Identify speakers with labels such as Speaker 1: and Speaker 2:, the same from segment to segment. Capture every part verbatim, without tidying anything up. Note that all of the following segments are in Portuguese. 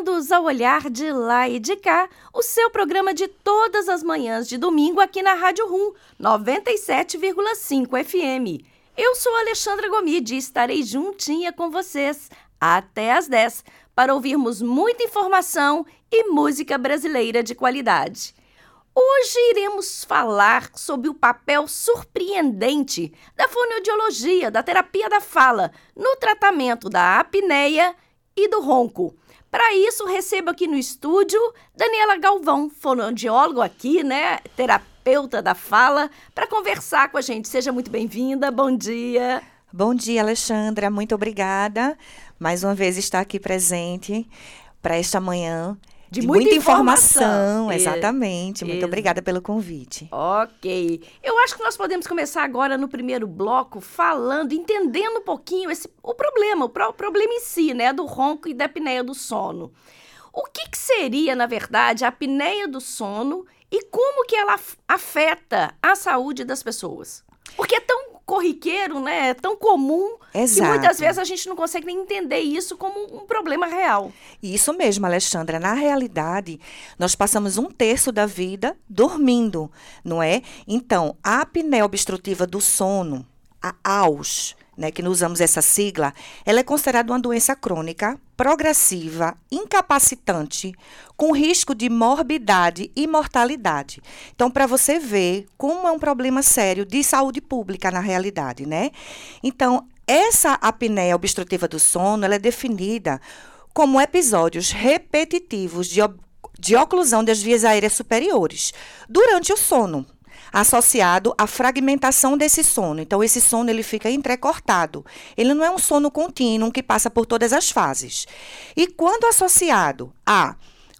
Speaker 1: bem-vindos ao Olhar de Lá e de Cá, o seu programa de todas as manhãs de domingo aqui na Rádio Rum, noventa e sete vírgula cinco F M. Eu sou Alexandra Gomide e estarei juntinha com vocês até às dez para ouvirmos muita informação e música brasileira de qualidade. Hoje iremos falar sobre o papel surpreendente da fonoaudiologia, da terapia da fala, no tratamento da apneia e do ronco. Para isso, recebo aqui no estúdio Daniela Galvão, fonoaudiólogo aqui, né, terapeuta da fala, para conversar com a gente. Seja muito bem-vinda, bom dia.
Speaker 2: Bom dia, Alexandra, muito obrigada. Mais uma vez estar aqui presente para esta manhã.
Speaker 1: De,
Speaker 2: de
Speaker 1: muita,
Speaker 2: muita
Speaker 1: informação.
Speaker 2: informação,
Speaker 1: É,
Speaker 2: exatamente. Muito
Speaker 1: é.
Speaker 2: obrigada pelo convite.
Speaker 1: Ok. Eu acho que nós podemos começar agora no primeiro bloco falando, entendendo um pouquinho esse, o problema, o pro, problema em si, né, do ronco e da apneia do sono. O que, que seria, na verdade, a apneia do sono e como que ela afeta a saúde das pessoas? Porque é tão corriqueiro, né? É tão comum.
Speaker 2: Exato.
Speaker 1: Que muitas vezes a gente não consegue nem entender isso como um problema real.
Speaker 2: Isso mesmo, Alexandra. Na realidade, nós passamos um terço da vida dormindo, não é? Então, a apneia obstrutiva do sono, a A U S, né, que nós usamos essa sigla, ela é considerada uma doença crônica, progressiva, incapacitante, com risco de morbidade e mortalidade. Então, para você ver como é um problema sério de saúde pública na realidade, né? Então, essa apneia obstrutiva do sono, ela é definida como episódios repetitivos de, de oclusão das vias aéreas superiores durante o sono, associado à fragmentação desse sono. Então, esse sono ele fica entrecortado. Ele não é um sono contínuo que passa por todas as fases. E quando associado a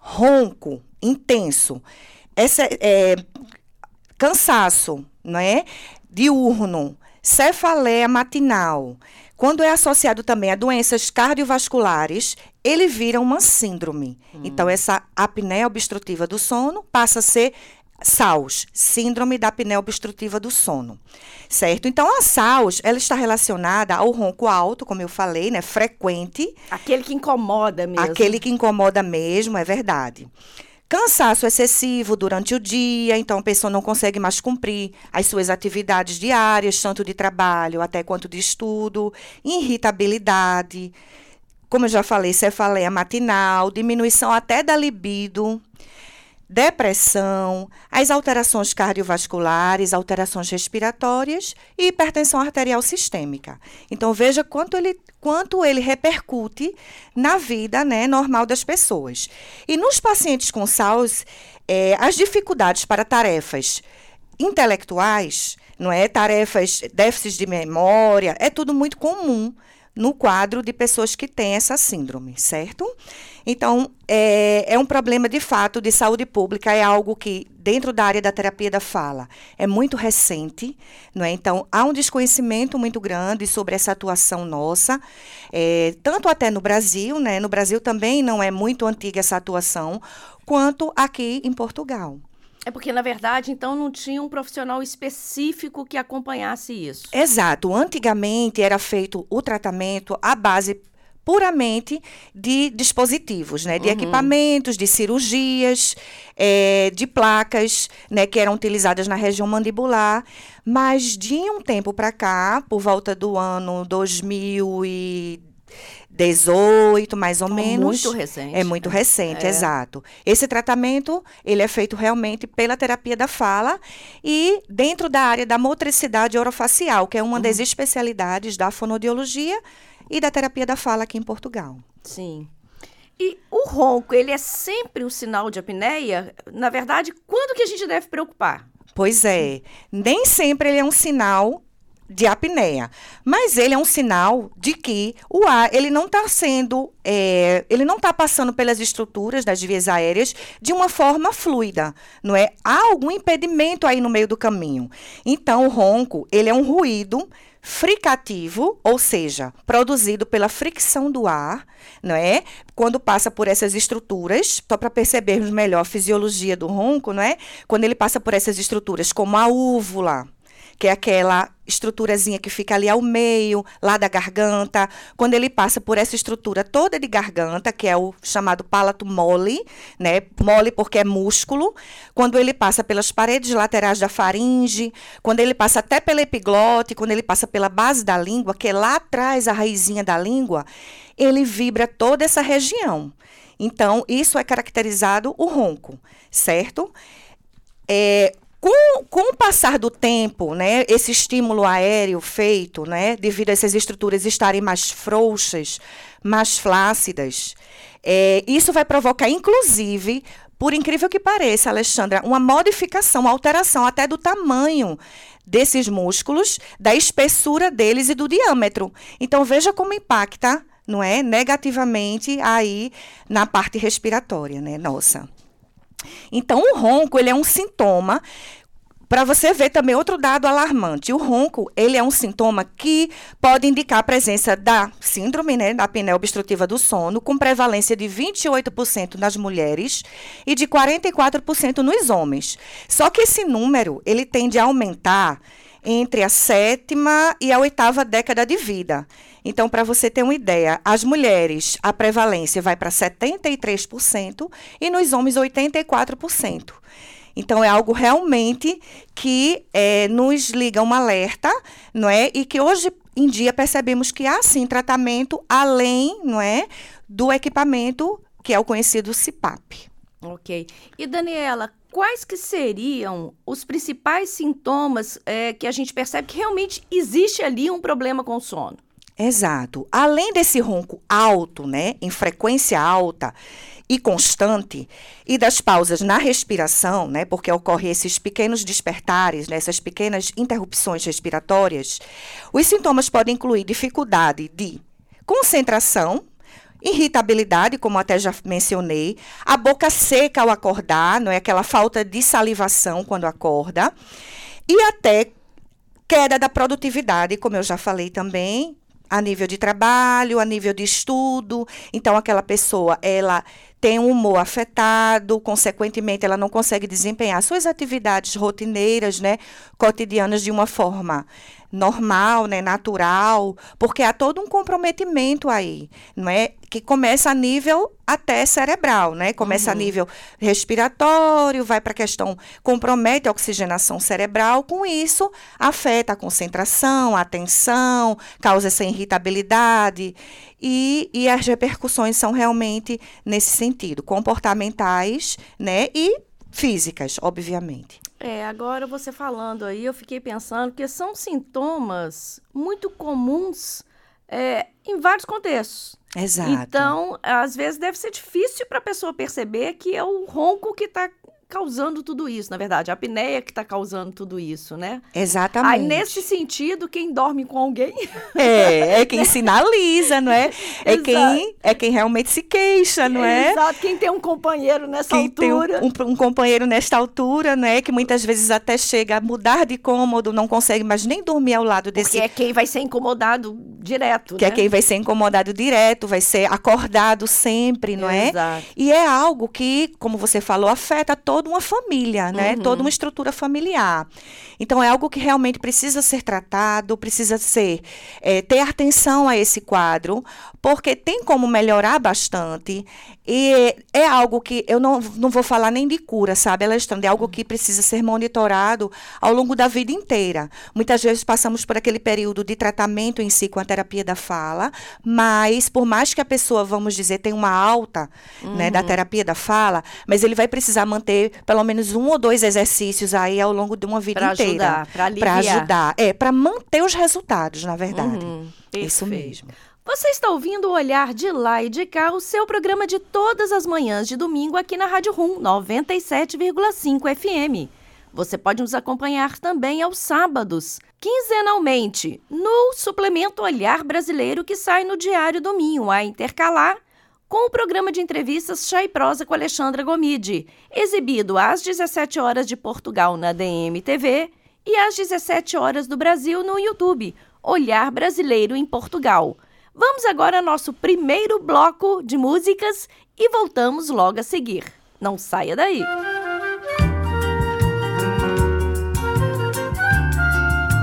Speaker 2: ronco intenso, essa, é, cansaço, não é? Diurno, cefaleia matinal, quando é associado também a doenças cardiovasculares, ele vira uma síndrome. Hum. Então, essa apneia obstrutiva do sono passa a ser S A U S, Síndrome da Apneia Obstrutiva do Sono, certo? Então, a S A U S, ela está relacionada ao ronco alto, como eu falei, né, frequente.
Speaker 1: Aquele que incomoda mesmo.
Speaker 2: Aquele que incomoda mesmo, é verdade. Cansaço excessivo durante o dia, então a pessoa não consegue mais cumprir as suas atividades diárias, tanto de trabalho até quanto de estudo. Irritabilidade, como eu já falei, cefaleia matinal, diminuição até da libido, depressão, as alterações cardiovasculares, alterações respiratórias e hipertensão arterial sistêmica. Então, veja quanto ele, quanto ele repercute na vida, né, normal das pessoas. E nos pacientes com S A U S, é, as dificuldades para tarefas intelectuais, não é, tarefas, déficits de memória, é tudo muito comum no quadro de pessoas que têm essa síndrome, certo? Então, é, é um problema, de fato, de saúde pública, é algo que, dentro da área da terapia da fala, é muito recente, não é? Então, há um desconhecimento muito grande sobre essa atuação nossa, é, tanto até no Brasil, né? No Brasil também não é muito antiga essa atuação, quanto aqui em Portugal.
Speaker 1: É porque, na verdade, então, não tinha um profissional específico que acompanhasse isso.
Speaker 2: Exato. Antigamente era feito o tratamento à base puramente de dispositivos, né? De uhum. equipamentos, de cirurgias, é, de placas, né? Que eram utilizadas na região mandibular. Mas de um tempo para cá, por volta do ano dois mil e dezoito, mais ou
Speaker 1: é
Speaker 2: menos.
Speaker 1: Muito recente.
Speaker 2: É muito recente,
Speaker 1: é.
Speaker 2: exato. Esse tratamento, ele é feito realmente pela terapia da fala e dentro da área da motricidade orofacial, que é uma uhum. das especialidades da fonoaudiologia e da terapia da fala aqui em Portugal.
Speaker 1: Sim. E o ronco, ele é sempre um sinal de apneia? Na verdade, quando que a gente deve preocupar?
Speaker 2: Pois é. Nem sempre ele é um sinal de apneia, mas ele é um sinal de que o ar ele não está sendo, é, ele não está passando pelas estruturas das vias aéreas de uma forma fluida, não é? Há algum impedimento aí no meio do caminho. Então, o ronco, ele é um ruído fricativo, ou seja, produzido pela fricção do ar, não é? Quando passa por essas estruturas, só para percebermos melhor a fisiologia do ronco, não é? Quando ele passa por essas estruturas, como a úvula, que é aquela estruturazinha que fica ali ao meio, lá da garganta. Quando ele passa por essa estrutura toda de garganta, que é o chamado palato mole, né? Mole porque é músculo. Quando ele passa pelas paredes laterais da faringe, quando ele passa até pela epiglote, quando ele passa pela base da língua, que é lá atrás a raizinha da língua, ele vibra toda essa região. Então, isso é caracterizado o ronco, certo? É, com, com o passar do tempo, né, esse estímulo aéreo feito, né, devido a essas estruturas estarem mais frouxas, mais flácidas, é, isso vai provocar, inclusive, por incrível que pareça, Alexandra, uma modificação, uma alteração até do tamanho desses músculos, da espessura deles e do diâmetro. Então, veja como impacta, não é, negativamente aí na parte respiratória, né, nossa. Então, o ronco, ele é um sintoma, para você ver também outro dado alarmante, o ronco, ele é um sintoma que pode indicar a presença da síndrome, né, da apneia obstrutiva do sono, com prevalência de vinte e oito por cento nas mulheres e de quarenta e quatro por cento nos homens. Só que esse número, ele tende a aumentar entre a sétima e a oitava década de vida. Então, para você ter uma ideia, as mulheres, a prevalência vai para setenta e três por cento e nos homens oitenta e quatro por cento. Então, é algo realmente que é, nos liga um alerta, não é? E que hoje em dia percebemos que há, sim, tratamento além, não é, do equipamento que é o conhecido C PAP.
Speaker 1: Ok. E, Daniela, quais que seriam os principais sintomas é, que a gente percebe que realmente existe ali um problema com o sono?
Speaker 2: Exato. Além desse ronco alto, né, em frequência alta e constante, e das pausas na respiração, né, porque ocorrem esses pequenos despertares, né, essas pequenas interrupções respiratórias, os sintomas podem incluir dificuldade de concentração, irritabilidade, como até já mencionei, a boca seca ao acordar, não é, aquela falta de salivação quando acorda, e até queda da produtividade, como eu já falei também, a nível de trabalho, a nível de estudo. Então, aquela pessoa, ela tem um humor afetado, consequentemente, ela não consegue desempenhar suas atividades rotineiras, né, cotidianas de uma forma normal, né, natural, porque há todo um comprometimento aí, não é? Que começa a nível até cerebral, né? Começa uhum. a nível respiratório, vai para a questão, compromete a oxigenação cerebral, com isso afeta a concentração, a atenção, causa essa irritabilidade e, e as repercussões são realmente nesse sentido, comportamentais, né, e físicas, obviamente.
Speaker 1: É, agora você falando aí, eu fiquei pensando que são sintomas muito comuns é, em vários contextos.
Speaker 2: Exato.
Speaker 1: Então, às vezes deve ser difícil para a pessoa perceber que é o ronco que está causando tudo isso, na verdade, a apneia que está causando tudo isso, né?
Speaker 2: Exatamente.
Speaker 1: Aí, nesse sentido, quem dorme com alguém...
Speaker 2: É, é quem sinaliza, não é? É quem, é quem realmente se queixa, não é?
Speaker 1: Exato, quem tem um companheiro nessa
Speaker 2: quem
Speaker 1: altura.
Speaker 2: Tem um, um, um companheiro nesta altura, né? Que muitas vezes até chega a mudar de cômodo, não consegue mais nem dormir ao lado desse...
Speaker 1: Porque é quem vai ser incomodado direto,
Speaker 2: Que
Speaker 1: né?
Speaker 2: é quem vai ser incomodado direto, vai ser acordado sempre, não é?
Speaker 1: Exato.
Speaker 2: E é algo que, como você falou, afeta toda uma família, né?
Speaker 1: Uhum.
Speaker 2: Toda uma estrutura familiar. Então, é algo que realmente precisa ser tratado, precisa ser, é, ter atenção a esse quadro, porque tem como melhorar bastante. E é algo que eu não, não vou falar nem de cura, sabe, Alexandre? É algo que precisa ser monitorado ao longo da vida inteira. Muitas vezes passamos por aquele período de tratamento em si com a terapia da fala, mas por mais que a pessoa, vamos dizer, tenha uma alta, uhum, né, da terapia da fala, mas ele vai precisar manter pelo menos um ou dois exercícios aí ao longo de uma vida
Speaker 1: pra
Speaker 2: inteira.
Speaker 1: Ajudar, pra aliviar.
Speaker 2: Para ajudar. É, para manter os resultados, na verdade.
Speaker 1: Uhum,
Speaker 2: isso mesmo.
Speaker 1: Você está ouvindo o Olhar de Lá e de Cá, o seu programa de todas as manhãs de domingo aqui na Rádio Rum, noventa e sete vírgula cinco F M. Você pode nos acompanhar também aos sábados, quinzenalmente, no suplemento Olhar Brasileiro que sai no Diário do Minho, a intercalar com o programa de entrevistas Chá e Prosa com Alexandra Gomide, exibido às dezessete horas de Portugal na D M T V e às dezessete horas do Brasil no YouTube, Olhar Brasileiro em Portugal. Vamos agora ao nosso primeiro bloco de músicas e voltamos logo a seguir. Não saia daí!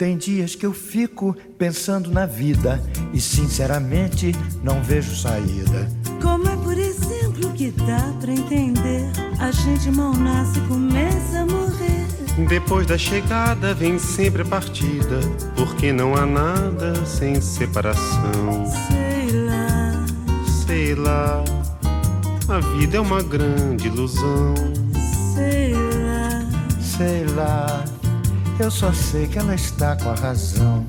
Speaker 3: Tem dias que eu fico pensando na vida e sinceramente não vejo saída.
Speaker 4: Como é, por exemplo, que dá pra entender? A gente mal nasce e começa a morrer.
Speaker 5: Depois da chegada vem sempre a partida, porque não há nada sem separação.
Speaker 4: Sei lá,
Speaker 5: sei lá, a vida é uma grande ilusão.
Speaker 4: Sei lá,
Speaker 3: sei lá, eu só sei que ela está com a razão.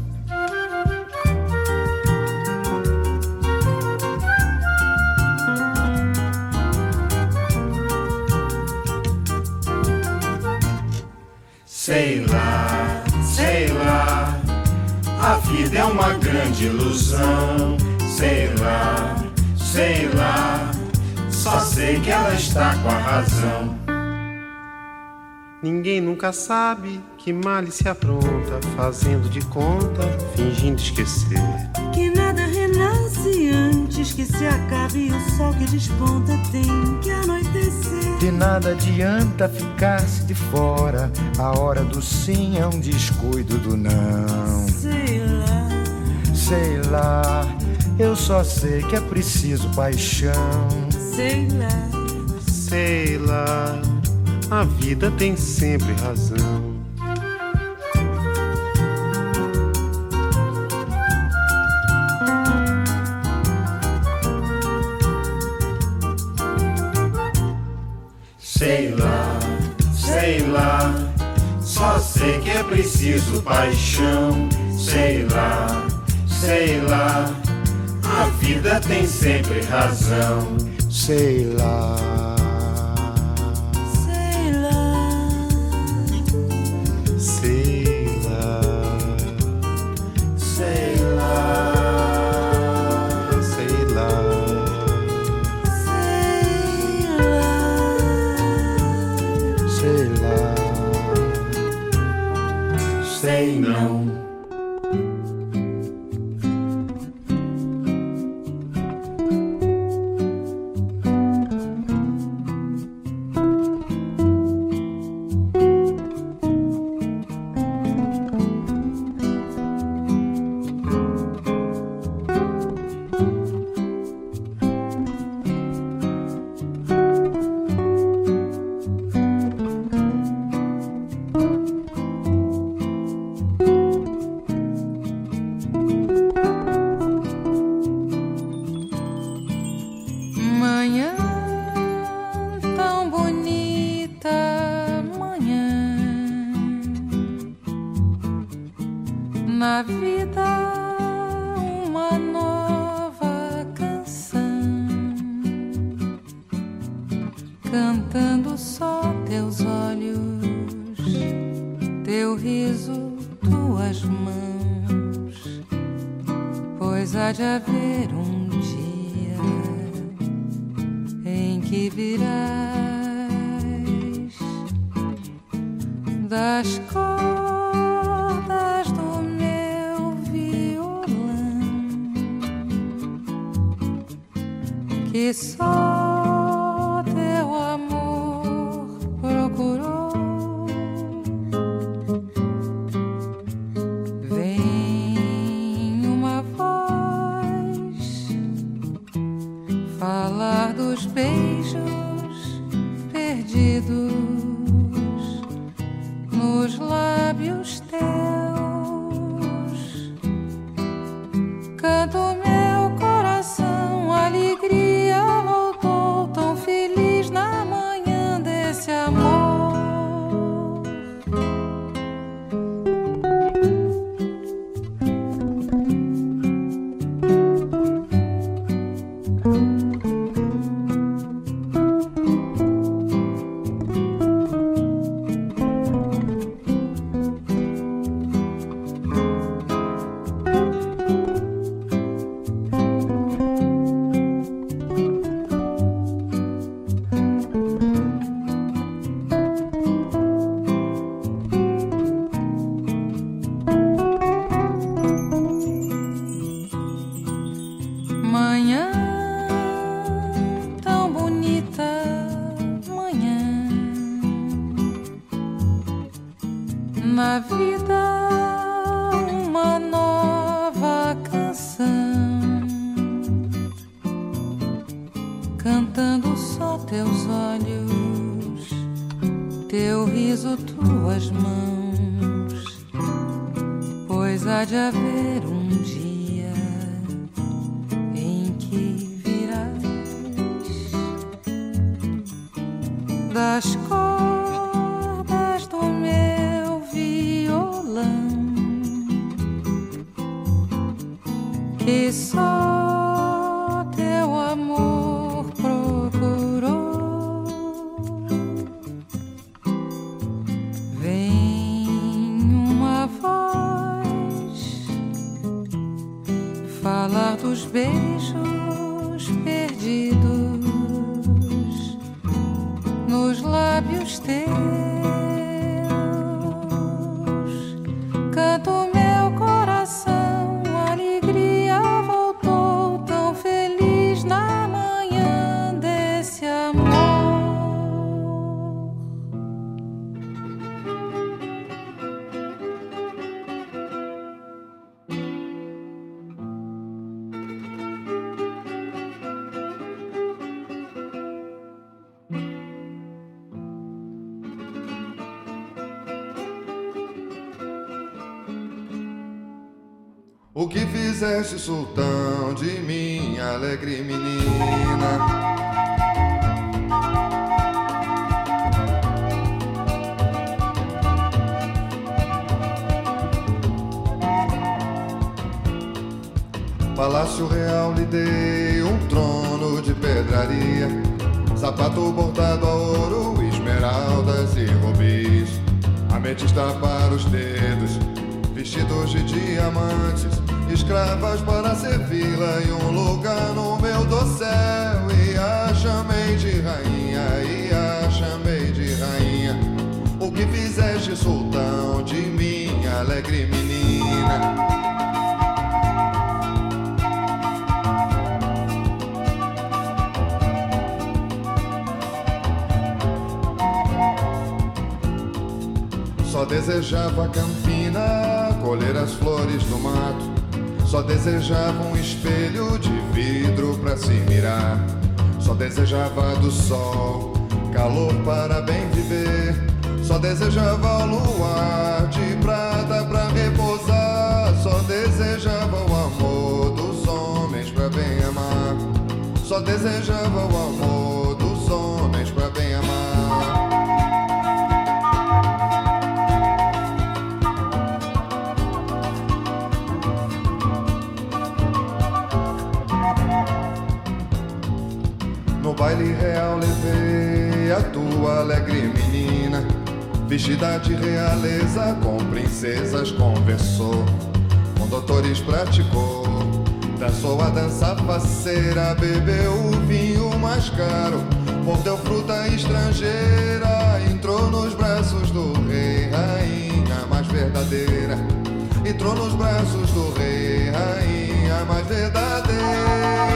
Speaker 6: Sei lá, sei lá, a vida é uma grande ilusão. Sei lá, sei lá, só sei que ela está com a razão.
Speaker 5: Ninguém nunca sabe que male se apronta, fazendo de conta, fingindo esquecer.
Speaker 4: Que nada renasce antes que se acabe, o sol que desponta tem que anoitecer.
Speaker 3: De nada adianta ficar-se de fora, a hora do sim é um descuido do não.
Speaker 4: Sei lá,
Speaker 3: sei lá, eu só sei que é preciso paixão.
Speaker 4: Sei lá,
Speaker 5: sei lá, a vida tem sempre razão.
Speaker 6: Sei lá, sei lá, só sei que é preciso paixão. Sei lá, sei lá, a vida tem sempre razão.
Speaker 3: Sei lá,
Speaker 4: sei lá,
Speaker 5: sei lá,
Speaker 6: sei lá,
Speaker 5: sei lá,
Speaker 3: sei lá,
Speaker 6: sei não.
Speaker 7: Na vida uma nova canção, cantando só teus olhos, teu riso, tuas mãos, pois há de haver um dia em que virás das cordas do meu violão, que só teu amor procurou. Vem uma voz falar dos beijos perdidos nos lábios teus. Canta o meu coração, a alegria voltou. tuas mãos, pois há de haver um dia em que virás das cordas do meu violão, que só teu amor procurou. Vem uma voz falar dos beijos perdidos nos lábios teus. Canto meu coração, a alegria voltou, tão feliz na manhã desse amor.
Speaker 8: O que fizeste, sultão, de minha alegre menina? Palácio real lhe dei um trono de pedraria, sapato bordado a ouro, esmeraldas e rubis, ametista para os dedos, vestidos de diamantes, escravas para servi-la e um lugar no meu dossel. E a chamei de rainha, e a chamei de rainha. O que fizeste, sultão, de minha alegre menina? Só desejava a campina, colher as flores do mato. Só desejava um espelho de vidro pra se mirar. Só desejava do sol, calor para bem viver. Só desejava o luar de prata pra repousar. Só desejava o amor dos homens pra bem amar. Só desejava o amor dos homens pra bem amar. No baile real levei a tua alegre menina, vestida de realeza, com princesas conversou, com doutores praticou, dançou a dança faceira, bebeu o vinho mais caro, mordeu fruta estrangeira, entrou nos braços do rei, rainha mais verdadeira, entrou nos braços do rei, rainha mais verdadeira.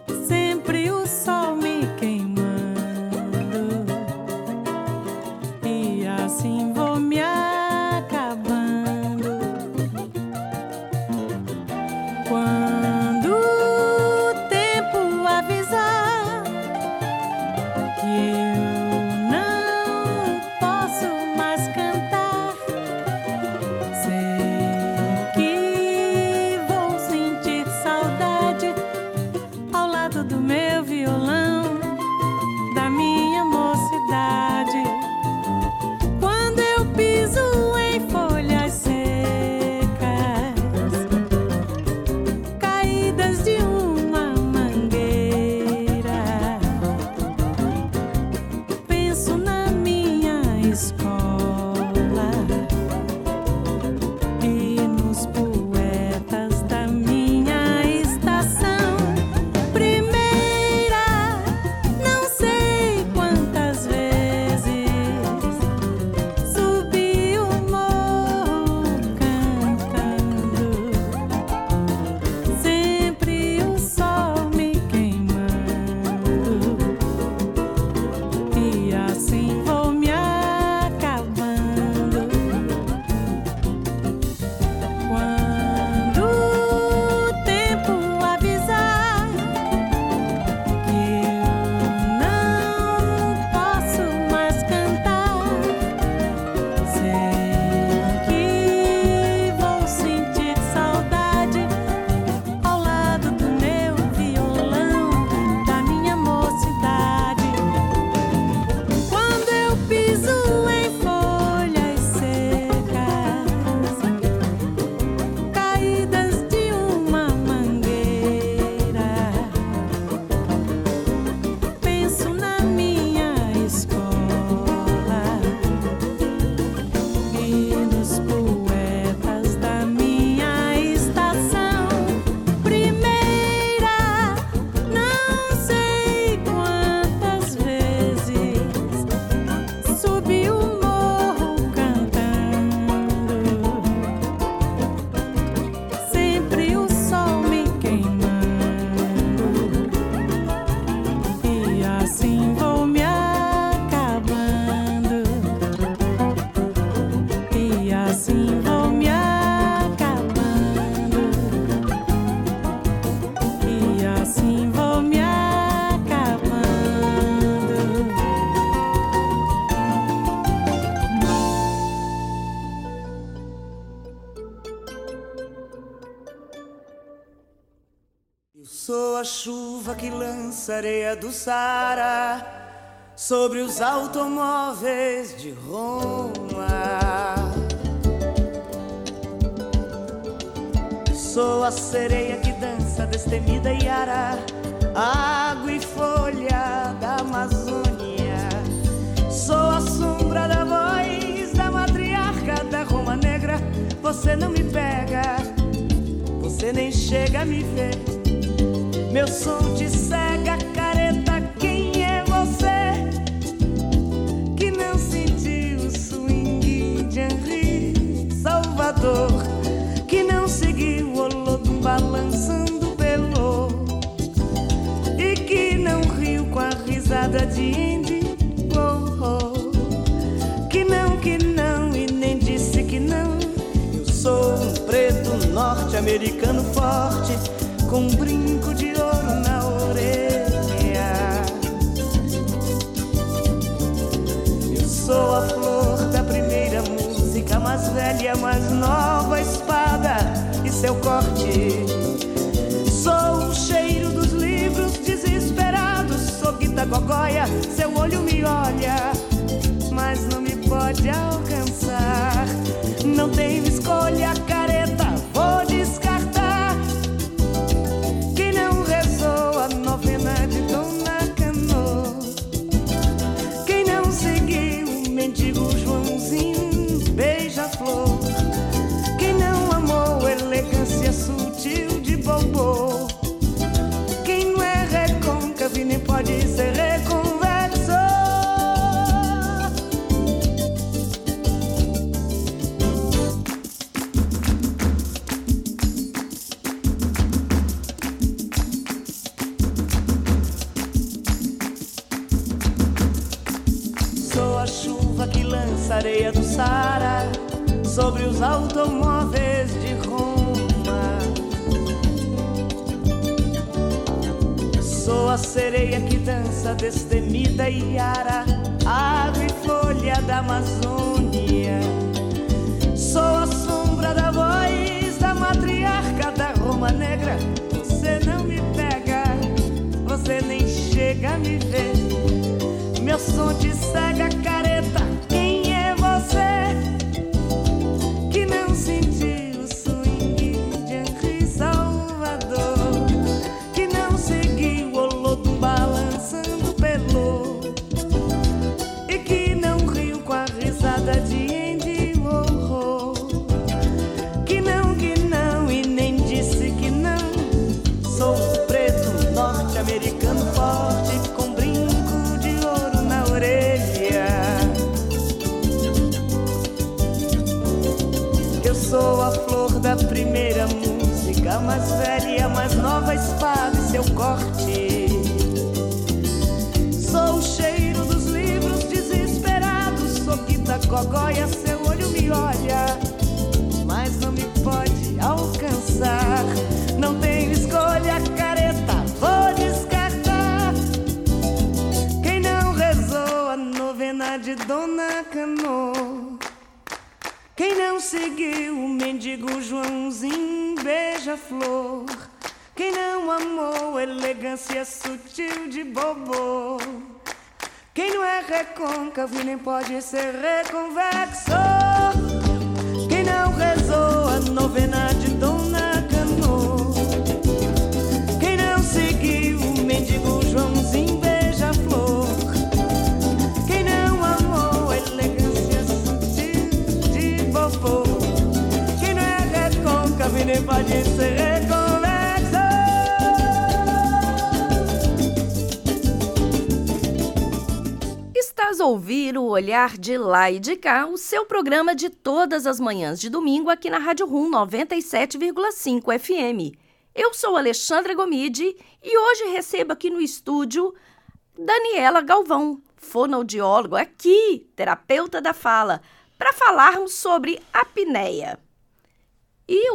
Speaker 7: E
Speaker 4: Sou a chuva que lança areia do Saara sobre os automóveis de Roma. Sou a sereia que dança destemida e ara, água e folha da Amazônia. Sou a sombra da voz da matriarca da Roma Negra. Você não me pega, você nem chega a me ver. Meu som te cega, careta, quem é você? Que não sentiu o swing de Henri Salvador, que não seguiu o Olodum balançando pelo, e que não riu com a risada de Indy, oh, oh. Que não, que não, e nem disse que não. Eu sou um preto norte-americano forte, com um brinco de ouro na orelha. Eu sou a flor da primeira música, mais velha, mais nova espada e seu corte. Sou o cheiro dos livros desesperados, sou Guita Gogóia, seu olho me olha, mas não me pode alcançar. Não tenho escolha, careta, vou descartar. Que não rezou a novena de Dona Cano, quem não seguiu o mendigo Joãozinho beija-flor, quem não amou elegância sutil de Bobô, quem não é recôncavo e nem pode ser reconvexo. Areia do Saara sobre os automóveis de Roma. Sou a sereia que dança destemida e ara, água e folha da Amazônia. Sou a sombra da voz da matriarca da Roma Negra. Você não me pega, você nem chega a me ver. Meu som te cega, careta, quem é você? Que não sentiu o swing de Henri Salvador, que não seguiu o Olodum balançando pelo, e que não riu com a risada de Andy Warhol. Que não, que não, e nem disse que não. Sou um preto norte-americano forte, com brinco de ouro na orelha. Eu sou a flor da primeira música, mais velha, mais nova espada e seu corte. Sou o cheiro dos livros desesperados, sou Guita Gogóia, seu olho me olha, mas não me pode alcançar. Não tenho escolha, careta, vou descartar. Quem não rezou a novena de Dona Cano, quem não seguiu o mendigo Joãozinho beija-flor, quem não amou elegância sutil de Bobô, quem não é recôncavo e nem pode ser reconvexo, quem não rezou a novena de Dona Cano, quem não seguiu o mendigo Joãozinho beija-flor, quem não amou a elegância sutil de Bobô, quem não é recôncavo e nem pode ser reconvexo.
Speaker 1: Estás a ouvir o Olhar de Lá e de Cá, o seu programa de todas as manhãs de domingo aqui na Rádio Rum noventa e sete vírgula cinco F M. Eu sou Alexandra Gomide e hoje recebo aqui no estúdio Daniela Galvão, fonoaudióloga aqui, terapeuta da fala, para falarmos sobre apneia. E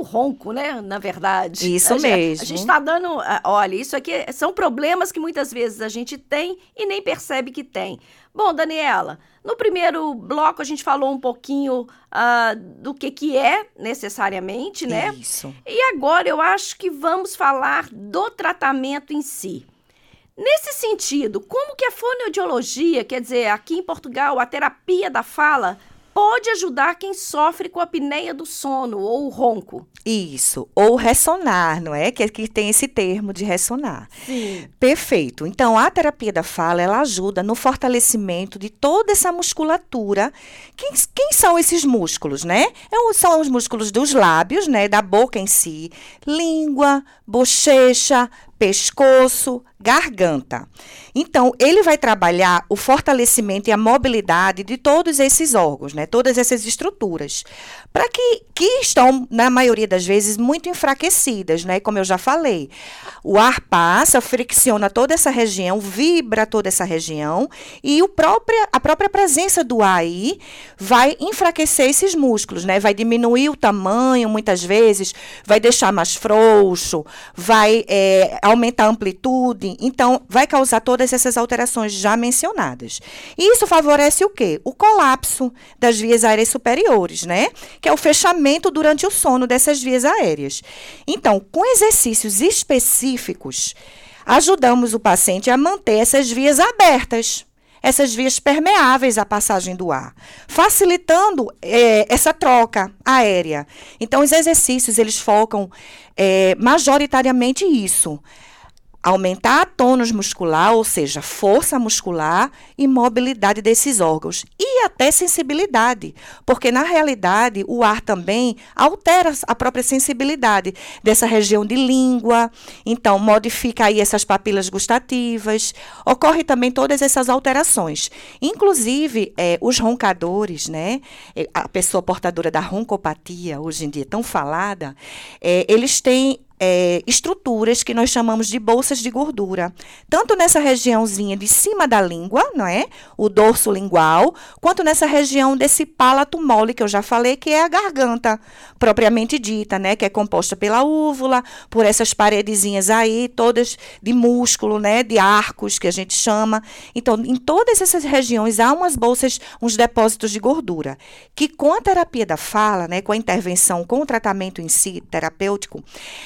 Speaker 1: do ronco, né? Na verdade.
Speaker 2: Isso
Speaker 1: a gente,
Speaker 2: mesmo.
Speaker 1: A gente está dando... Olha, isso aqui são problemas que muitas vezes a gente tem e nem percebe que tem. Bom, Daniela, no primeiro bloco a gente falou um pouquinho uh, do que, que é necessariamente, né?
Speaker 2: Isso.
Speaker 1: E agora eu acho que vamos falar do tratamento em si. Nesse sentido, como que a fonoaudiologia, quer dizer, aqui em Portugal, a terapia da fala, pode ajudar quem sofre com a apneia do sono ou o ronco?
Speaker 2: Isso, ou ressonar, não é? Que, que tem esse termo de ressonar.
Speaker 1: Sim.
Speaker 2: Perfeito. Então, a terapia da fala, ela ajuda no fortalecimento de toda essa musculatura. Quem, quem são esses músculos, né? É, são os músculos dos lábios, né? Da boca em si. Língua, bochecha, pescoço, garganta. Então, ele vai trabalhar o fortalecimento e a mobilidade de todos esses órgãos, né? Todas essas estruturas, para que, que estão, na maioria das vezes, muito enfraquecidas, né? Como eu já falei. O ar passa, fricciona toda essa região, vibra toda essa região, e o própria, a própria presença do ar aí vai enfraquecer esses músculos, né? Vai diminuir o tamanho, muitas vezes, vai deixar mais frouxo, vai é, aumentar a amplitude, então vai causar todas essas alterações já mencionadas. E isso favorece o quê? O colapso das vias aéreas superiores, né? Que é o fechamento durante o sono dessas vias aéreas. Então, com exercícios específicos, ajudamos o paciente a manter essas vias abertas, essas vias permeáveis à passagem do ar, facilitando é, essa troca aérea. Então, os exercícios, eles focam é, majoritariamente isso. Aumentar a tônus muscular, ou seja, força muscular e mobilidade desses órgãos. E até sensibilidade, porque, na realidade, o ar também altera a própria sensibilidade dessa região de língua. Então, modifica aí essas papilas gustativas. Ocorre também todas essas alterações. Inclusive, é, os roncadores, né? A pessoa portadora da roncopatia, hoje em dia tão falada, é, eles têm É, estruturas que nós chamamos de bolsas de gordura, tanto nessa regiãozinha de cima da língua, não é? O dorso lingual, quanto nessa região desse palato mole que eu já falei, que é a garganta, propriamente dita, né? Que é composta pela úvula, por essas paredezinhas aí, todas de músculo, né? De arcos, que a gente chama. Então, em todas essas regiões há umas bolsas, uns depósitos de gordura, que com a terapia da fala, né? Com a intervenção, com o tratamento em si, terapêutico,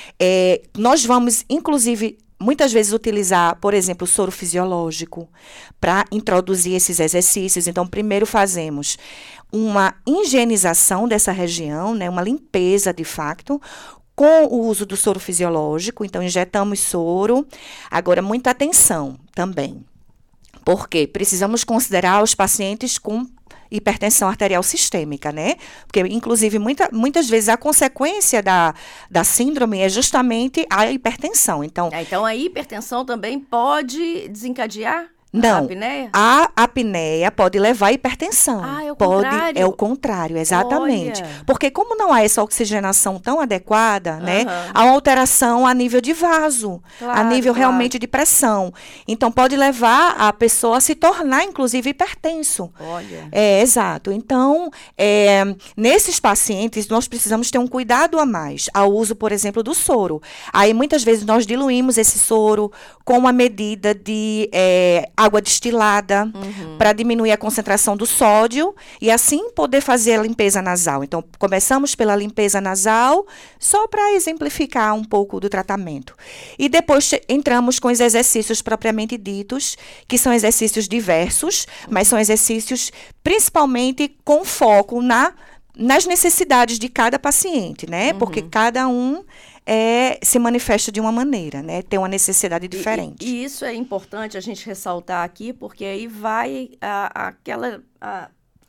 Speaker 2: É, nós vamos, inclusive, muitas vezes utilizar, por exemplo, o soro fisiológico para introduzir esses exercícios. Então, primeiro fazemos uma higienização dessa região, né, uma limpeza de facto, com o uso do soro fisiológico. Então, injetamos soro. Agora, muita atenção também, porque precisamos considerar os pacientes com hipertensão arterial sistêmica, né? Porque, inclusive, muita, muitas vezes a consequência da, da síndrome é justamente a hipertensão. Então,
Speaker 1: é, então, a hipertensão também pode desencadear
Speaker 2: Não,
Speaker 1: a apneia?
Speaker 2: A apneia pode levar à hipertensão.
Speaker 1: Ah, é o
Speaker 2: pode,
Speaker 1: contrário?
Speaker 2: É o contrário, exatamente.
Speaker 1: Olha.
Speaker 2: Porque como não há essa oxigenação tão adequada,
Speaker 1: Uhum.
Speaker 2: né, há uma alteração a nível de vaso,
Speaker 1: Claro,
Speaker 2: a nível
Speaker 1: claro.
Speaker 2: realmente de pressão. Então, pode levar a pessoa a se tornar, inclusive, hipertenso.
Speaker 1: Olha.
Speaker 2: É, exato. Então, é, nesses pacientes, nós precisamos ter um cuidado a mais ao uso, por exemplo, do soro. Aí, muitas vezes, nós diluímos esse soro com uma medida de é, água destilada, uhum. para diminuir a concentração do sódio e, assim, poder fazer a limpeza nasal. Então, começamos pela limpeza nasal, só para exemplificar um pouco do tratamento. E depois entramos com os exercícios propriamente ditos, que são exercícios diversos, mas são exercícios principalmente com foco na, nas necessidades de cada paciente, né? Uhum. Porque cada um é, se manifesta de uma maneira, né? Tem uma necessidade diferente.
Speaker 1: E, e isso é importante a gente ressaltar aqui, porque aí vai a, aquela... A,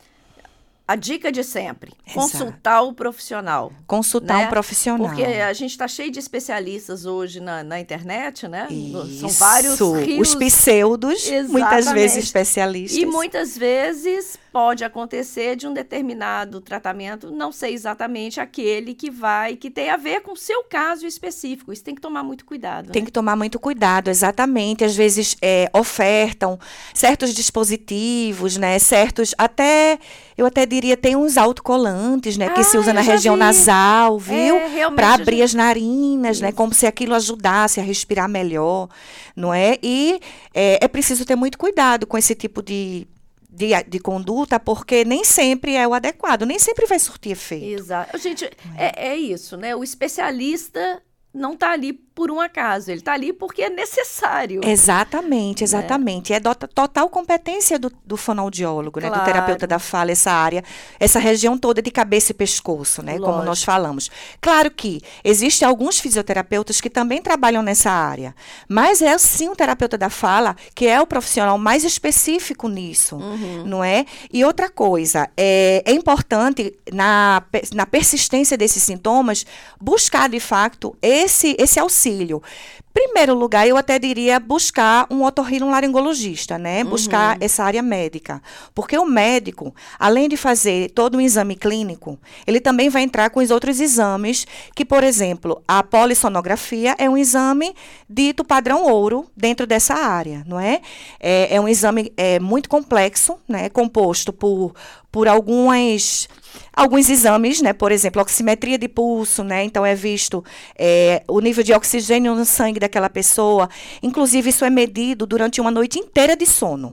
Speaker 1: A dica de sempre,
Speaker 2: Exato.
Speaker 1: Consultar o profissional.
Speaker 2: Consultar
Speaker 1: né?
Speaker 2: um profissional.
Speaker 1: Porque a gente está cheio de especialistas hoje na, na internet, né?
Speaker 2: Isso.
Speaker 1: São vários rios.
Speaker 2: Os pseudos,
Speaker 1: Exatamente.
Speaker 2: muitas vezes especialistas.
Speaker 1: E muitas vezes pode acontecer de um determinado tratamento não ser exatamente aquele que vai, que tem a ver com o seu caso específico. Isso tem que tomar muito cuidado.
Speaker 2: Tem
Speaker 1: né?
Speaker 2: que tomar muito cuidado, exatamente. Às vezes é, ofertam certos dispositivos, né? Certos, até, eu até diria, tem uns autocolantes, né? Que
Speaker 1: Ah,
Speaker 2: se usa
Speaker 1: eu
Speaker 2: na
Speaker 1: já
Speaker 2: região
Speaker 1: vi.
Speaker 2: nasal, viu?
Speaker 1: É, realmente,
Speaker 2: Para
Speaker 1: eu
Speaker 2: abrir
Speaker 1: já-
Speaker 2: as narinas, né? Como se aquilo ajudasse a respirar melhor, não é? E é, é preciso ter muito cuidado com esse tipo de, de, de conduta, porque nem sempre é o adequado, nem sempre vai surtir efeito.
Speaker 1: Exato. Gente, é, é isso, né? O especialista não está ali por um acaso, ele está ali porque é necessário.
Speaker 2: Exatamente, exatamente. É dota- total competência do, do fonoaudiólogo, né? Do
Speaker 1: Claro.
Speaker 2: terapeuta da fala, essa área, essa região toda de cabeça e pescoço, né? Como nós
Speaker 1: Lógico.
Speaker 2: falamos. Claro que existem alguns fisioterapeutas que também trabalham nessa área, mas é sim o terapeuta da fala que é o profissional mais específico nisso, não é? E outra coisa, é, é importante, na, pe- na persistência desses sintomas, buscar, de fato, esse, esse auxílio. Primeiro lugar, eu até diria buscar um otorrinolaringologista, né? Buscar essa área médica. Porque o médico, além de fazer todo um exame clínico, ele também vai entrar com os outros exames, que, por exemplo, a polissonografia é um exame dito padrão ouro dentro dessa área, não é? É, é um exame é, muito complexo, né? Composto por, por algumas... Alguns exames, né? Por exemplo, oximetria de pulso, né? Então, é visto é, o nível de oxigênio no sangue daquela pessoa. Inclusive, isso é medido durante uma noite inteira de sono.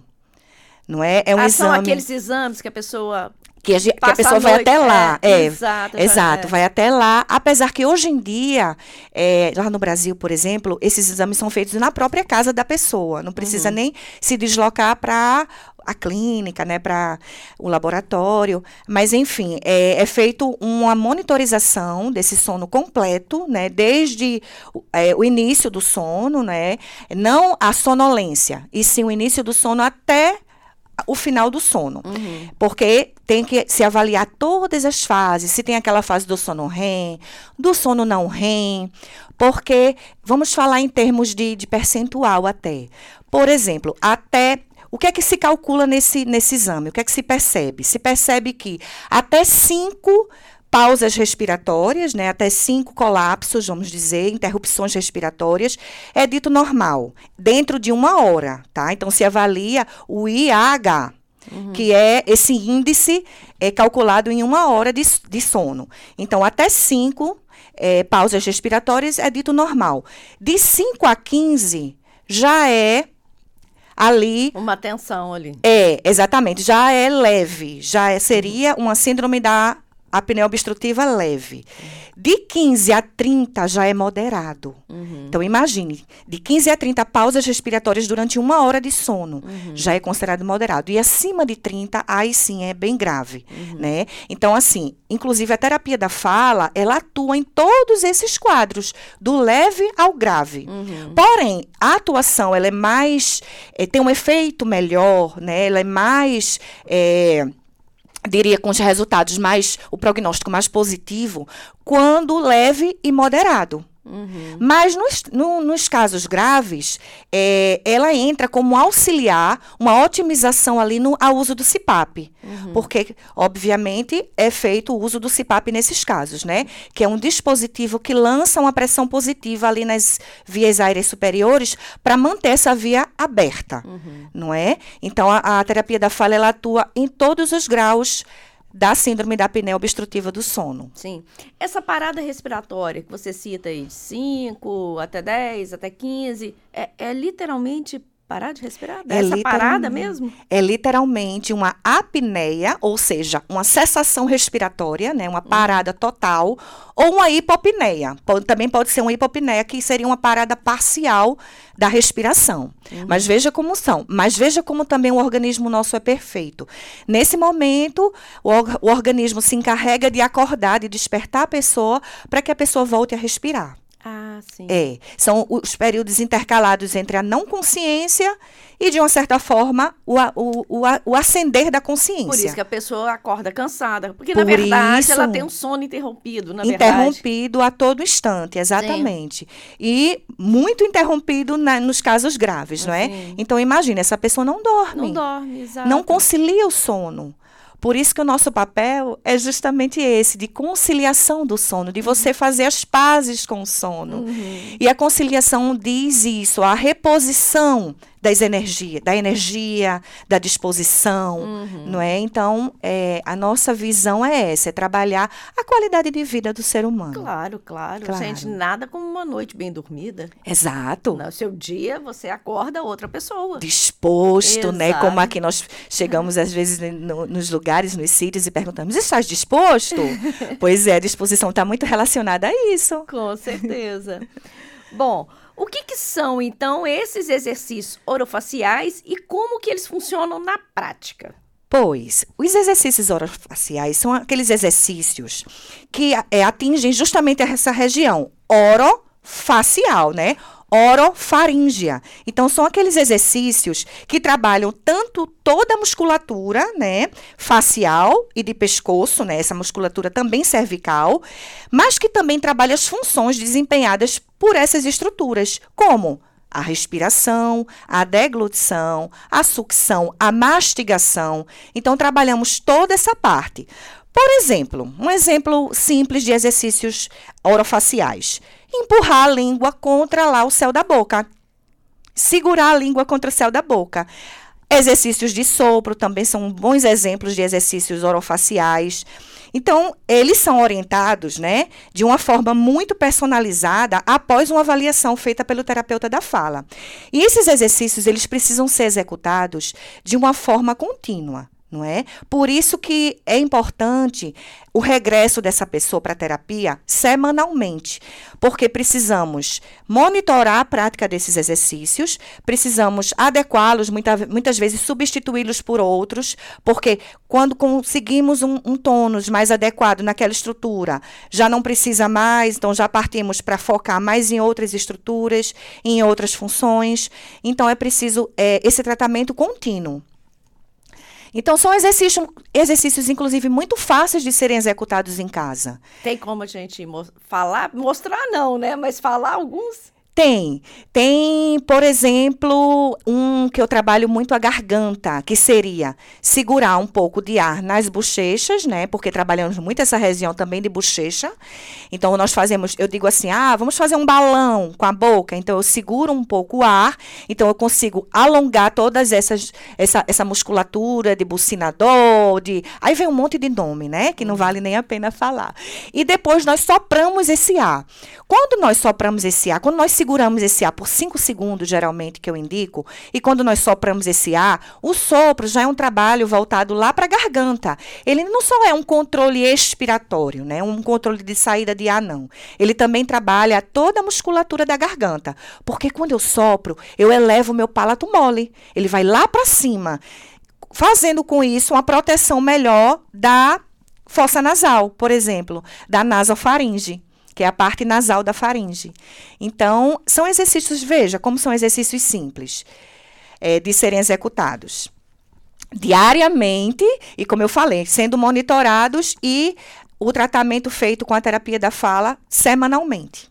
Speaker 2: Não é? É um
Speaker 1: ah,
Speaker 2: exame...
Speaker 1: São aqueles exames que a pessoa...
Speaker 2: Que a, ge- que a
Speaker 1: Passa
Speaker 2: pessoa
Speaker 1: a
Speaker 2: vai
Speaker 1: noite,
Speaker 2: até lá.
Speaker 1: é,
Speaker 2: É,
Speaker 1: exato, já-
Speaker 2: exato,
Speaker 1: é.
Speaker 2: vai até lá. Apesar que hoje em dia, é, lá no Brasil, por exemplo, esses exames são feitos na própria casa da pessoa. Não precisa nem se deslocar para a clínica, né, para o laboratório. Mas, enfim, é, é feito uma monitorização desse sono completo, né, desde é, o início do sono, né, não a sonolência, e sim o início do sono até o final do sono. Porque tem que se avaliar todas as fases, se tem aquela fase do sono REM, do sono não REM, porque vamos falar em termos de, de percentual até. Por exemplo, até... O que é que se calcula nesse, nesse exame? O que é que se percebe? Se percebe que até cinco pausas respiratórias, né, até cinco colapsos, vamos dizer, interrupções respiratórias, é dito normal, dentro de uma hora, tá? Então, se avalia o I A H, que é esse índice é calculado em uma hora de, de sono. Então, até cinco é, pausas respiratórias é dito normal. De cinco a quinze, já é ali...
Speaker 1: Uma tensão ali.
Speaker 2: É, exatamente, já é leve, já é, seria uma síndrome da apneia obstrutiva leve. De quinze a trinta já é moderado.
Speaker 1: Uhum.
Speaker 2: Então, imagine, de quinze a trinta pausas respiratórias durante uma hora de sono,
Speaker 1: Uhum.
Speaker 2: já é considerado moderado. E acima de trinta, aí sim é bem grave,
Speaker 1: Uhum.
Speaker 2: né? Então, assim, inclusive a terapia da fala, ela atua em todos esses quadros, do leve ao grave.
Speaker 1: Uhum.
Speaker 2: Porém, a atuação, ela é mais, eh, tem um efeito melhor, né? Ela é mais... eh, diria com os resultados mais, o prognóstico mais positivo, quando leve e moderado.
Speaker 1: Uhum.
Speaker 2: Mas nos, no- nos casos graves, é, ela entra como auxiliar, uma otimização ali no ao uso do C PAP. Porque, obviamente, é feito o uso do C PAP nesses casos, né? Que é um dispositivo que lança uma pressão positiva ali nas vias aéreas superiores para manter essa via aberta, não é? Então, a, a terapia da fala, ela atua em todos os graus da síndrome da apneia obstrutiva do sono.
Speaker 1: Sim. Essa parada respiratória que você cita aí, de cinco até dez, até quinze, é, é literalmente parar de respirar?
Speaker 2: É
Speaker 1: Essa parada
Speaker 2: literalmente-
Speaker 1: mesmo?
Speaker 2: É literalmente uma apneia, ou seja, uma cessação respiratória, né, uma parada total, ou uma hipopneia. Pode- também pode ser uma hipopneia, que seria uma parada parcial da respiração. Mas veja como são. Mas veja como também o organismo nosso é perfeito. Nesse momento, o, or- o organismo se encarrega de acordar, de despertar a pessoa, para que a pessoa volte a respirar.
Speaker 1: Ah, sim.
Speaker 2: É, são os períodos intercalados entre a não consciência e, de uma certa forma, o, a- o, o, a- o ascender da consciência.
Speaker 1: Por isso que a pessoa acorda cansada. Porque, na
Speaker 2: Por
Speaker 1: verdade,
Speaker 2: isso-
Speaker 1: ela tem um sono interrompido, na verdade.
Speaker 2: Interrompido a todo instante, exatamente. E muito interrompido na- nos casos graves, não é?
Speaker 1: Sim.
Speaker 2: Então, imagina, essa pessoa não dorme.
Speaker 1: Não dorme, exato.
Speaker 2: Não concilia o sono. Por isso que o nosso papel é justamente esse, de conciliação do sono, de você fazer as pazes com o sono. Uhum. E a conciliação diz isso, a reposição das energias, da energia, da disposição, uhum. não é? Então, é, a nossa visão é essa, é trabalhar a qualidade de vida do ser humano.
Speaker 1: Claro, claro.
Speaker 2: claro.
Speaker 1: Gente, nada como uma noite bem dormida.
Speaker 2: Exato.
Speaker 1: No seu dia, você acorda outra pessoa.
Speaker 2: Disposto, Exato. Né? Como aqui nós chegamos, às vezes, no, nos lugares, nos sítios, e perguntamos, estás disposto? Pois é, a disposição está muito relacionada a isso.
Speaker 1: Com certeza. Bom, o que, que são, então, esses exercícios orofaciais e como que eles funcionam na prática?
Speaker 2: Pois, os exercícios orofaciais são aqueles exercícios que é, atingem justamente essa região orofacial, né? Orofaríngea. Então, são aqueles exercícios que trabalham tanto toda a musculatura, né, facial e de pescoço, né, essa musculatura também cervical, mas que também trabalha as funções desempenhadas por essas estruturas, como a respiração, a deglutição, a sucção, a mastigação. Então, trabalhamos toda essa parte. Por exemplo, um exemplo simples de exercícios orofaciais. Empurrar a língua contra lá o céu da boca. Segurar a língua contra o céu da boca. Exercícios de sopro também são bons exemplos de exercícios orofaciais. Então, eles são orientados, né, de uma forma muito personalizada após uma avaliação feita pelo terapeuta da fala. E esses exercícios, eles precisam ser executados de uma forma contínua. Não é? Por isso que é importante o regresso dessa pessoa para a terapia semanalmente, porque precisamos monitorar a prática desses exercícios, precisamos adequá-los, muita, muitas vezes substituí-los por outros, porque quando conseguimos um, um tônus mais adequado naquela estrutura, já não precisa mais, então já partimos para focar mais em outras estruturas, em outras funções. Então, é preciso é, esse tratamento contínuo. Então, são exercícios, exercícios, inclusive, muito fáceis de serem executados em casa.
Speaker 1: Tem como a gente mo- falar? Mostrar não, né? Mas falar alguns?
Speaker 2: Tem. Tem, por exemplo, um que eu trabalho muito a garganta, que seria segurar um pouco de ar nas bochechas, né? Porque trabalhamos muito essa região também de bochecha. Então, nós fazemos, eu digo assim, ah, vamos fazer um balão com a boca. Então, eu seguro um pouco o ar, então eu consigo alongar todas essas, essa, essa musculatura de bucinador, de... Aí vem um monte de nome, né? Que não vale nem a pena falar. E depois nós sopramos esse ar. Quando nós sopramos esse ar, quando nós seguramos esse ar por cinco segundos, geralmente, que eu indico, e quando nós sopramos esse ar, o sopro já é um trabalho voltado lá para a garganta. Ele não só é um controle expiratório, né? Um controle de saída de ar, não. Ele também trabalha toda a musculatura da garganta, porque quando eu sopro, eu elevo o meu palato mole. Ele vai lá para cima, fazendo com isso uma proteção melhor da fossa nasal, por exemplo, da nasofaringe, que é a parte nasal da faringe. Então, são exercícios, veja, como são exercícios simples é, de serem executados diariamente, e como eu falei, sendo monitorados e o tratamento feito com a terapia da fala semanalmente.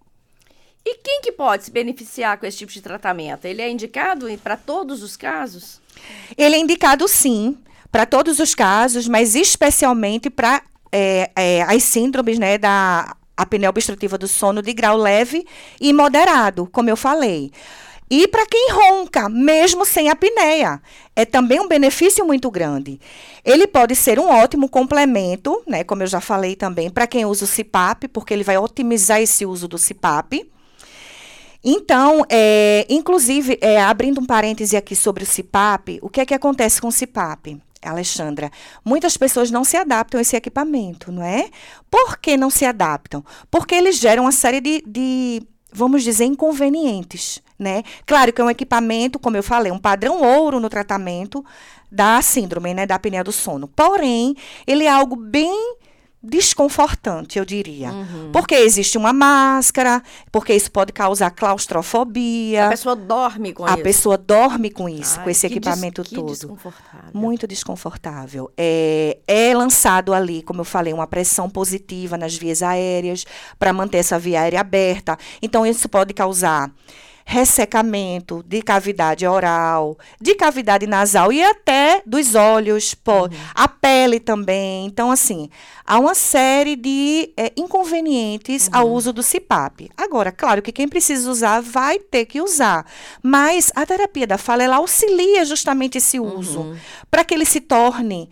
Speaker 1: E quem que pode se beneficiar com esse tipo de tratamento? Ele é indicado para todos os casos?
Speaker 2: Ele é indicado, sim, para todos os casos, mas especialmente para é, é, as síndromes, né, da apneia obstrutiva do sono de grau leve e moderado, como eu falei. E para quem ronca, mesmo sem apneia, é também um benefício muito grande. Ele pode ser um ótimo complemento, né, como eu já falei também, para quem usa o C PAP, porque ele vai otimizar esse uso do C PAP. Então, é, inclusive, é, abrindo um parêntese aqui sobre o C PAP, o que é que acontece com o C PAP? Alexandra, muitas pessoas não se adaptam a esse equipamento, não é? Por que não se adaptam? Porque eles geram uma série de, de, vamos dizer, inconvenientes, né? Claro que é um equipamento, como eu falei, um padrão ouro no tratamento da síndrome, né, da apneia do sono. Porém, ele é algo bem desconfortante, eu diria. Uhum. Porque existe uma máscara, porque isso pode causar claustrofobia.
Speaker 1: A pessoa dorme com
Speaker 2: a
Speaker 1: isso.
Speaker 2: A pessoa dorme com isso, Ai, com esse equipamento
Speaker 1: des, que
Speaker 2: todo.
Speaker 1: Desconfortável.
Speaker 2: Muito desconfortável. É, é lançado ali, como eu falei, uma pressão positiva nas vias aéreas, para manter essa via aérea aberta. Então, isso pode causar ressecamento de cavidade oral, de cavidade nasal e até dos olhos, pô, uhum. a pele também. Então, assim, há uma série de é, inconvenientes uhum. ao uso do C PAP. Agora, claro que quem precisa usar vai ter que usar, mas a terapia da fala, ela auxilia justamente esse uso, uhum. para que ele se torne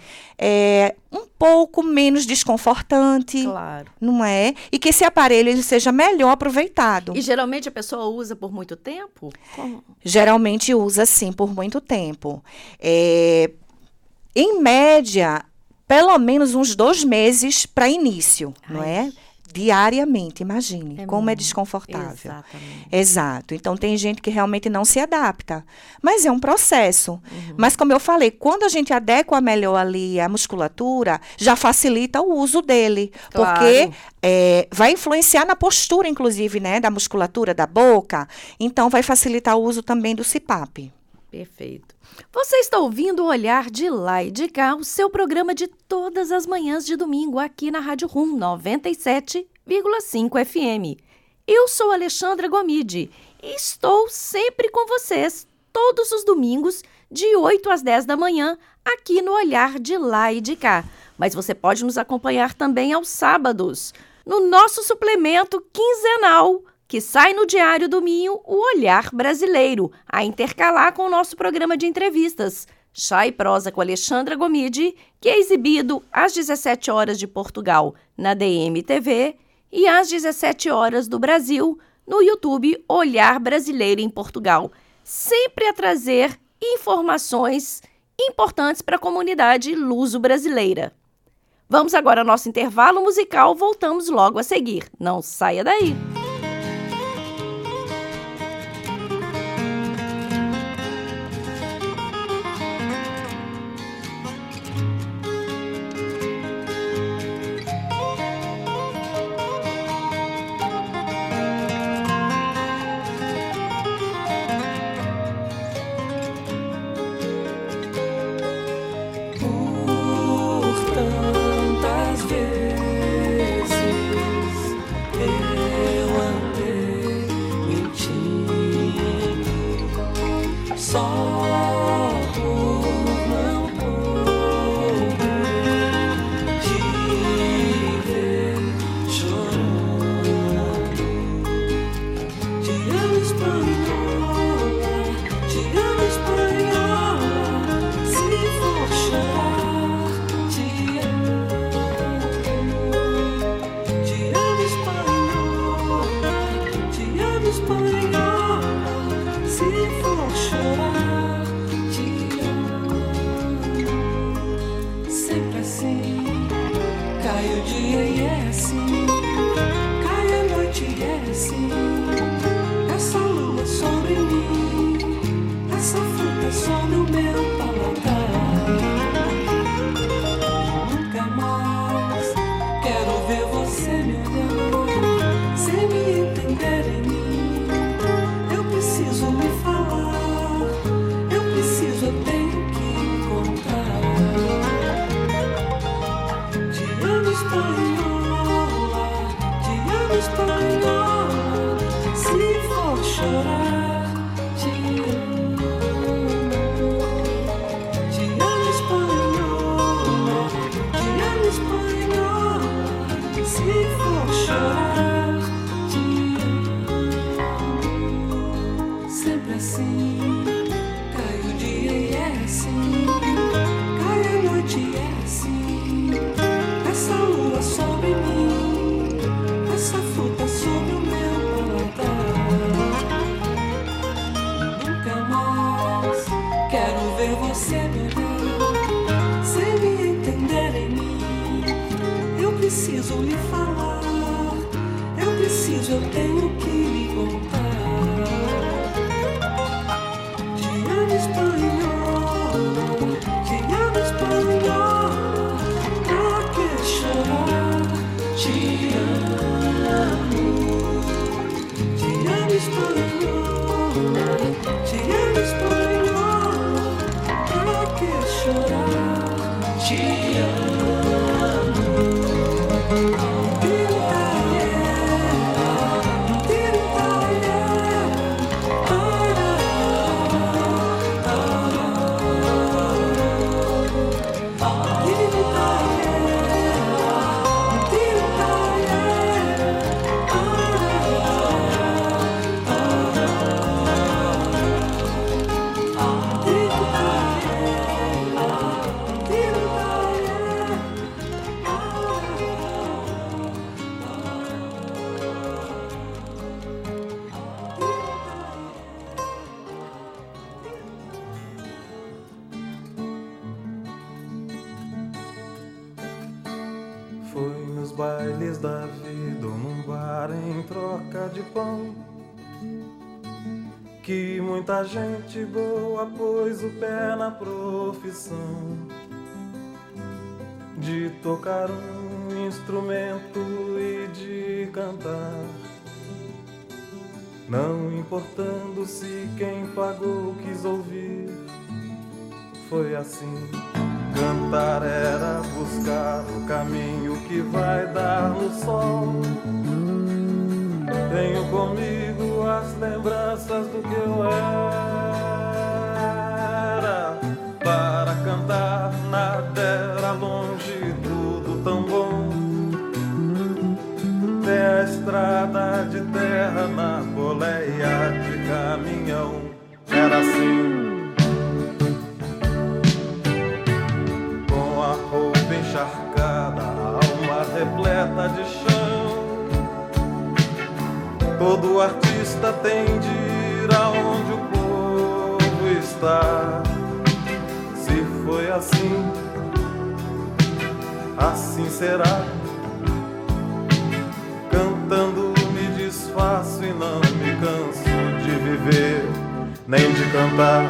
Speaker 2: é, um pouco menos desconfortante,
Speaker 1: claro.
Speaker 2: não é? E que esse aparelho ele seja melhor aproveitado.
Speaker 1: E geralmente a pessoa usa por muito tempo? Como?
Speaker 2: Geralmente usa, sim, por muito tempo. É, em média, pelo menos uns dois meses para início, Ai. não é? Diariamente, imagine é como mesmo. é desconfortável.
Speaker 1: Exatamente.
Speaker 2: Exato. Então, tem gente que realmente não se adapta. Mas é um processo. Uhum. Mas, como eu falei, quando a gente adequa melhor ali a musculatura, já facilita o uso dele.
Speaker 1: Claro.
Speaker 2: Porque é, vai influenciar na postura, inclusive, né, da musculatura da boca. Então, vai facilitar o uso também do C PAP.
Speaker 1: Perfeito. Você está ouvindo o Olhar de Lá e de Cá, o seu programa de todas as manhãs de domingo aqui na Rádio Rum noventa e sete vírgula cinco F M. Eu sou Alexandra Gomide e estou sempre com vocês todos os domingos de oito às dez da manhã aqui no Olhar de Lá e de Cá. Mas você pode nos acompanhar também aos sábados no nosso suplemento quinzenal que sai no Diário do Minho, o Olhar Brasileiro, a intercalar com o nosso programa de entrevistas, Chá e Prosa com Alexandra Gomide, que é exibido às dezessete horas de Portugal, na D M T V, e às dezessete horas do Brasil, no YouTube Olhar Brasileiro em Portugal, sempre a trazer informações importantes para a comunidade luso-brasileira. Vamos agora ao nosso intervalo musical, voltamos logo a seguir. Não saia daí!
Speaker 4: Te amo.
Speaker 9: da vida ou num bar em troca de pão, que muita gente boa pôs o pé na profissão de tocar um instrumento e de cantar, não importando se quem pagou quis ouvir. Foi assim. Cantar era buscar o caminho que vai dar no sol. Tenho comigo as lembranças do que eu era. Para cantar nada era longe, tudo tão bom. Tem a estrada de terra na boleia de caminhão. Era assim. Com a roupa encharcada, a alma repleta de chão. Todo artista tem de ir aonde o povo está. Se foi assim, assim será. Cantando me desfaço e não me canso de viver, nem de cantar.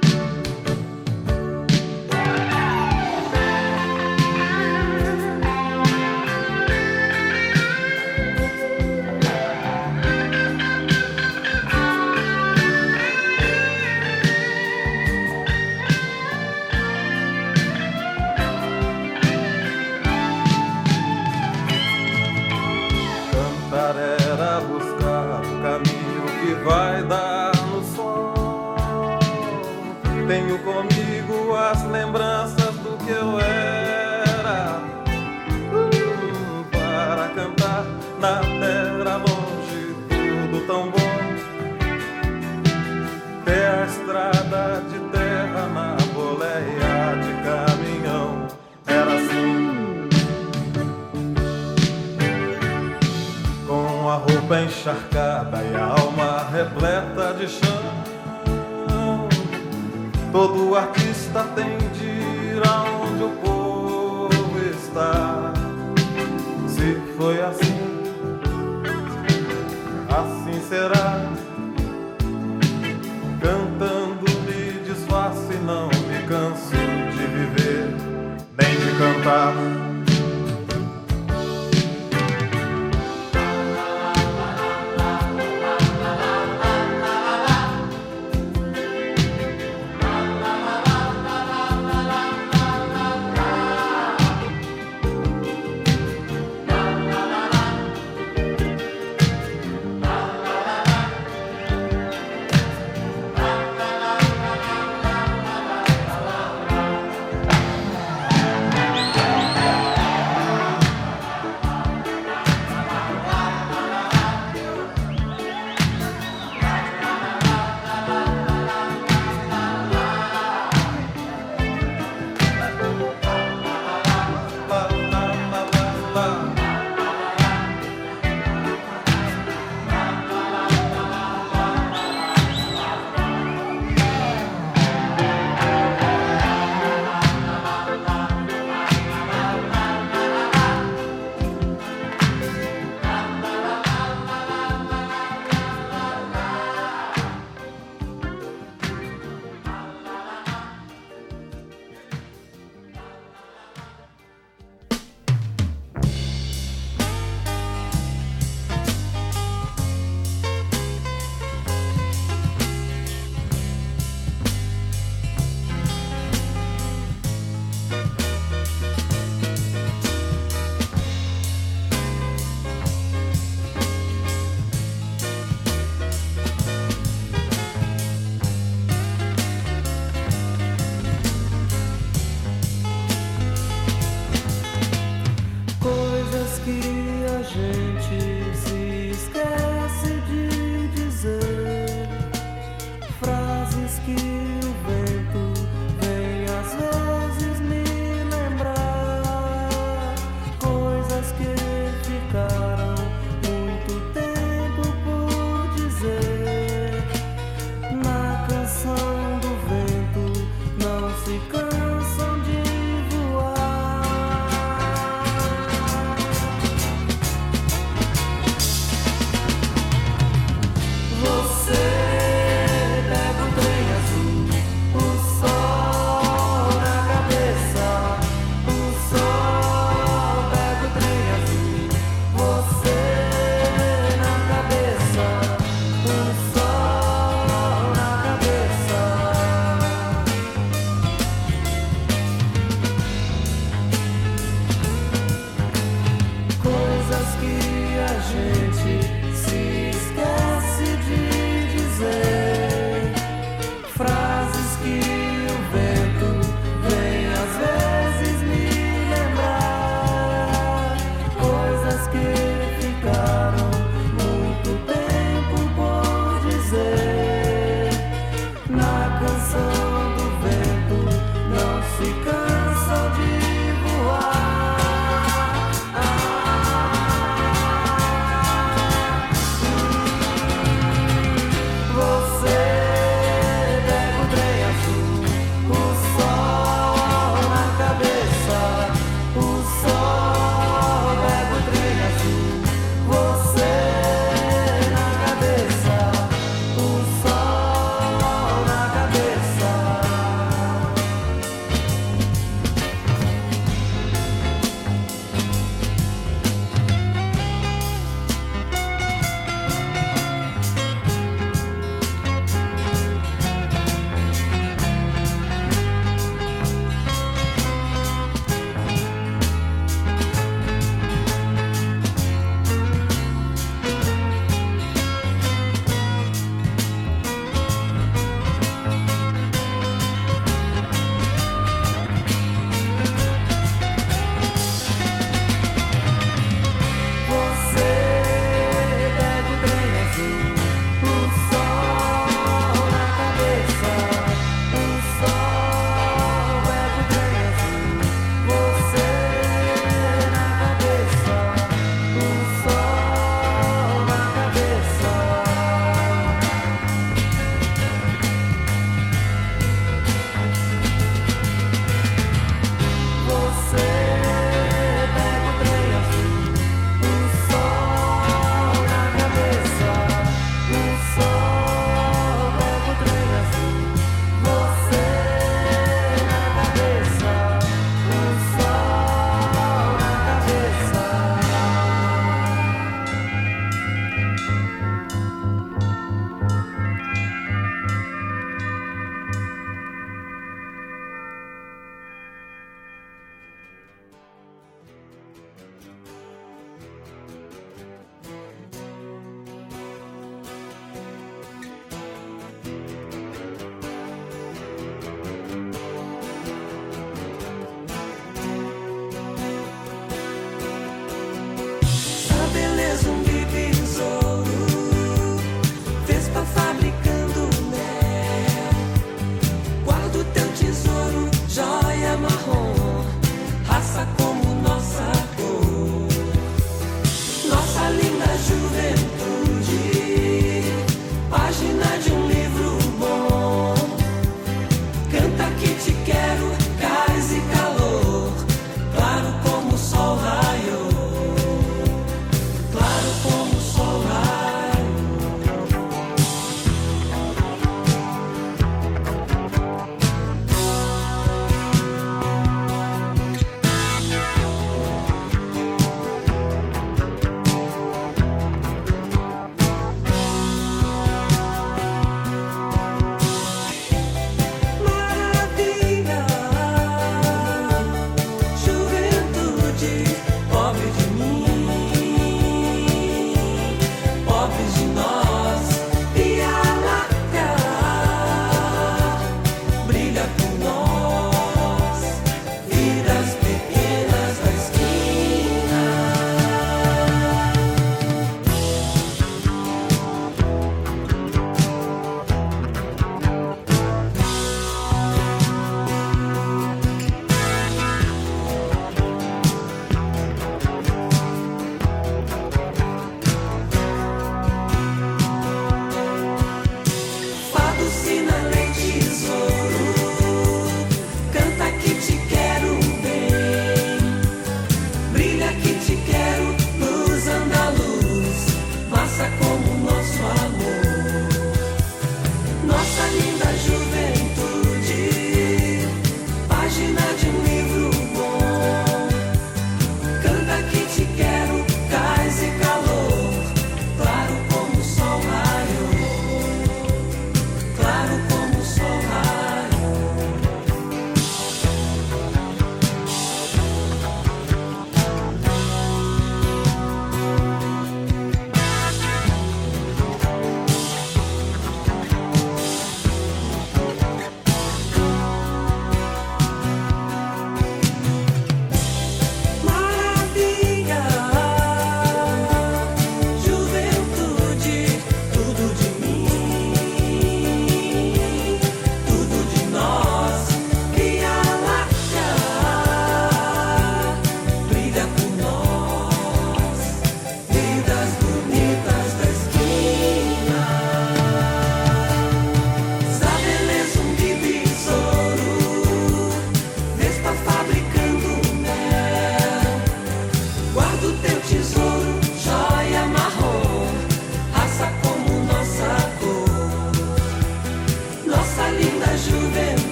Speaker 9: Era buscar o caminho que vai dar no sol. Tenho comigo as lembranças do que eu era. Hum, para cantar na terra longe, tudo tão bom. Ter a estrada de terra na boleia de caminhão. Era assim. Com a roupa encharcada e a alma repleta de chão, todo artista tem de ir aonde o povo está. Se foi assim, assim será.